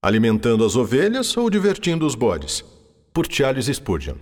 Alimentando as ovelhas ou divertindo os bodes? Por Charles Spurgeon.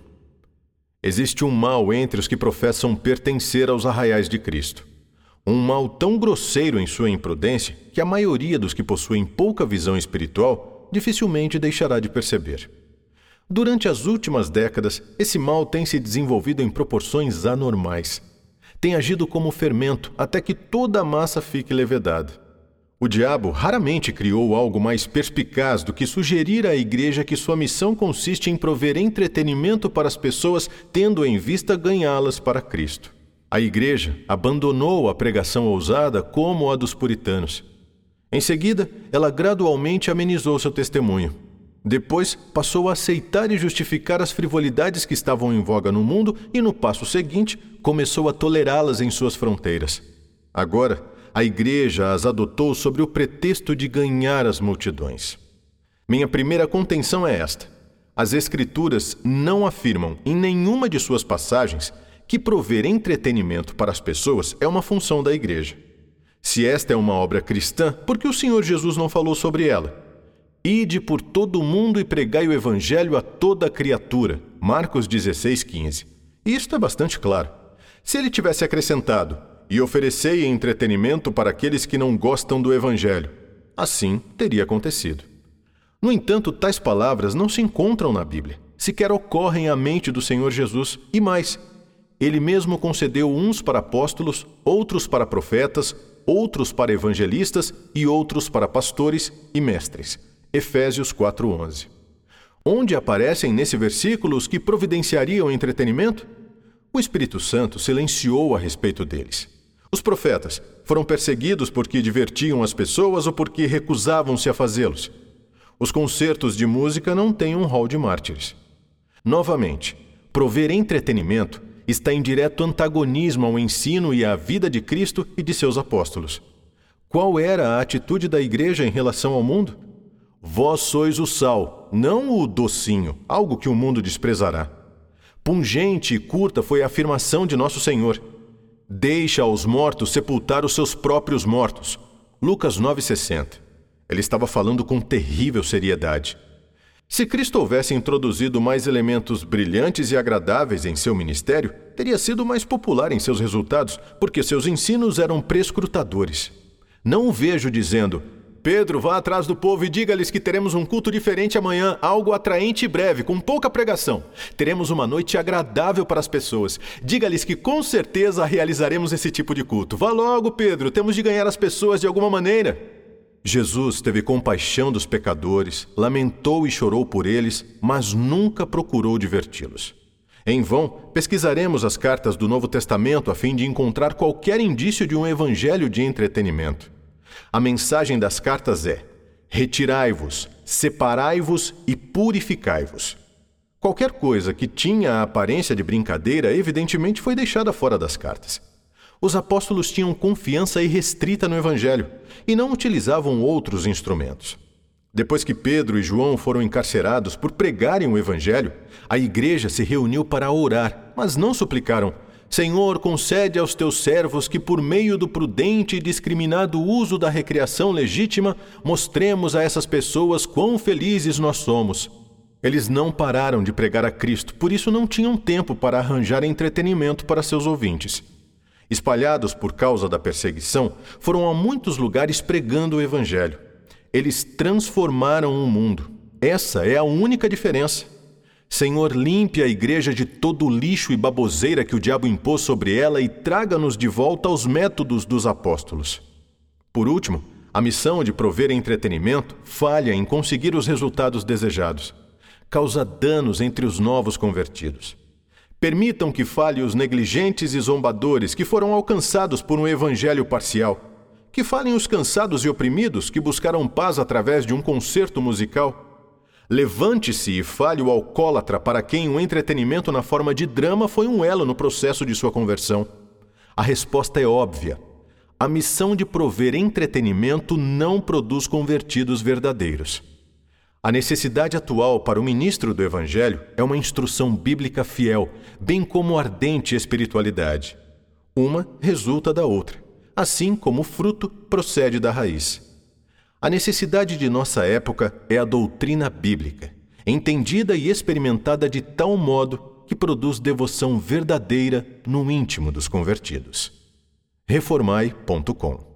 Existe um mal entre os que professam pertencer aos arraiais de Cristo. Um mal tão grosseiro em sua imprudência que a maioria dos que possuem pouca visão espiritual dificilmente deixará de perceber. Durante as últimas décadas, esse mal tem se desenvolvido em proporções anormais. Tem agido como fermento até que toda a massa fique levedada. O diabo raramente criou algo mais perspicaz do que sugerir à igreja que sua missão consiste em prover entretenimento para as pessoas, tendo em vista ganhá-las para Cristo. A igreja abandonou a pregação ousada como a dos puritanos. Em seguida, ela gradualmente amenizou seu testemunho. Depois, passou a aceitar e justificar as frivolidades que estavam em voga no mundo e, no passo seguinte, começou a tolerá-las em suas fronteiras. Agora, a igreja as adotou sob o pretexto de ganhar as multidões. Minha primeira contenção é esta: as Escrituras não afirmam, em nenhuma de suas passagens, que prover entretenimento para as pessoas é uma função da igreja. Se esta é uma obra cristã, por que o Senhor Jesus não falou sobre ela? Ide por todo o mundo e pregai o evangelho a toda criatura. Marcos 16:15. Isto é bastante claro. Se ele tivesse acrescentado: e oferecei entretenimento para aqueles que não gostam do evangelho, assim teria acontecido. No entanto, tais palavras não se encontram na Bíblia, sequer ocorrem à mente do Senhor Jesus, e mais, ele mesmo concedeu uns para apóstolos, outros para profetas, outros para evangelistas e outros para pastores e mestres. Efésios 4:11. Onde aparecem nesse versículo os que providenciariam entretenimento? O Espírito Santo silenciou a respeito deles. Os profetas foram perseguidos porque divertiam as pessoas ou porque recusavam-se a fazê-los. Os concertos de música não têm um rol de mártires. Novamente, prover entretenimento está em direto antagonismo ao ensino e à vida de Cristo e de seus apóstolos. Qual era a atitude da igreja em relação ao mundo? Vós sois o sal, não o docinho, algo que o mundo desprezará. Pungente e curta foi a afirmação de nosso Senhor: deixa aos mortos sepultar os seus próprios mortos. Lucas 9:60. Ele estava falando com terrível seriedade. Se Cristo houvesse introduzido mais elementos brilhantes e agradáveis em seu ministério, teria sido mais popular em seus resultados, porque seus ensinos eram prescrutadores. Não o vejo dizendo: Pedro, vá atrás do povo e diga-lhes que teremos um culto diferente amanhã, algo atraente e breve, com pouca pregação. Teremos uma noite agradável para as pessoas. Diga-lhes que com certeza realizaremos esse tipo de culto. Vá logo, Pedro, temos de ganhar as pessoas de alguma maneira. Jesus teve compaixão dos pecadores, lamentou e chorou por eles, mas nunca procurou diverti-los. Em vão, pesquisaremos as cartas do Novo Testamento a fim de encontrar qualquer indício de um evangelho de entretenimento. A mensagem das cartas é: retirai-vos, separai-vos e purificai-vos. Qualquer coisa que tinha a aparência de brincadeira evidentemente foi deixada fora das cartas. Os apóstolos tinham confiança irrestrita no evangelho e não utilizavam outros instrumentos. Depois que Pedro e João foram encarcerados por pregarem o evangelho, a igreja se reuniu para orar, mas não suplicaram: Senhor, concede aos teus servos que, por meio do prudente e discriminado uso da recreação legítima, mostremos a essas pessoas quão felizes nós somos. Eles não pararam de pregar a Cristo, por isso não tinham tempo para arranjar entretenimento para seus ouvintes. Espalhados por causa da perseguição, foram a muitos lugares pregando o evangelho. Eles transformaram o mundo. Essa é a única diferença. Senhor, limpe a igreja de todo o lixo e baboseira que o diabo impôs sobre ela e traga-nos de volta aos métodos dos apóstolos. Por último, a missão de prover entretenimento falha em conseguir os resultados desejados. Causa danos entre os novos convertidos. Permitam que falhe os negligentes e zombadores que foram alcançados por um evangelho parcial. Que falem os cansados e oprimidos que buscaram paz através de um concerto musical. Levante-se e fale o alcoólatra para quem o entretenimento na forma de drama foi um elo no processo de sua conversão. A resposta é óbvia. A missão de prover entretenimento não produz convertidos verdadeiros. A necessidade atual para o ministro do Evangelho é uma instrução bíblica fiel, bem como ardente espiritualidade. Uma resulta da outra, assim como o fruto procede da raiz. A necessidade de nossa época é a doutrina bíblica, entendida e experimentada de tal modo que produz devoção verdadeira no íntimo dos convertidos. Reformai.com